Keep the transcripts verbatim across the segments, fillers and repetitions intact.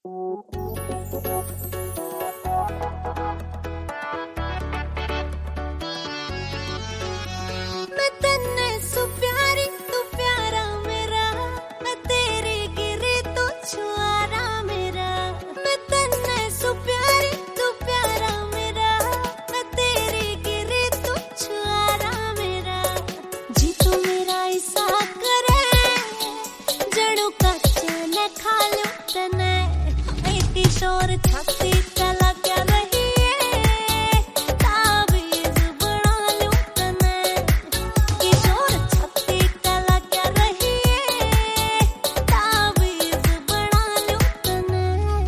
मैं तन्ने सु प्यारी तू प्यारा मेरा, मैं तेरे गिरे तो छुआरा मेरा। मैं तन्ने सु प्यारी तू प्यारा मेरा, मैं तेरे गिरे तो छुआरा मेरा। जी तू मेरा ऐसा करे जड़ों का चने खा लो तने, एक किशोर छाती चला क्या रही है, ताबीज बना लो तने। किशोर छाती चला क्या रही है, ताबीज बना लो तने।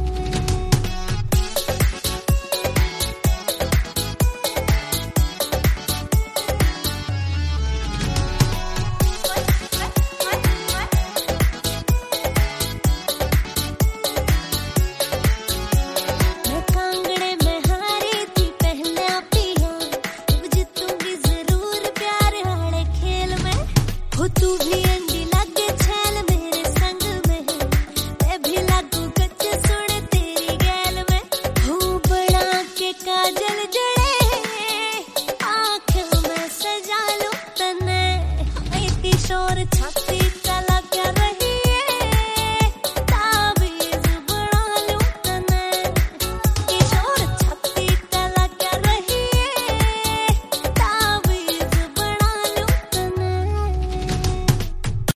मैं कांगड़े में हारी थी पहले पिया, अब जीतूंगी जरूर प्यार वाले खेल में। हो तू भी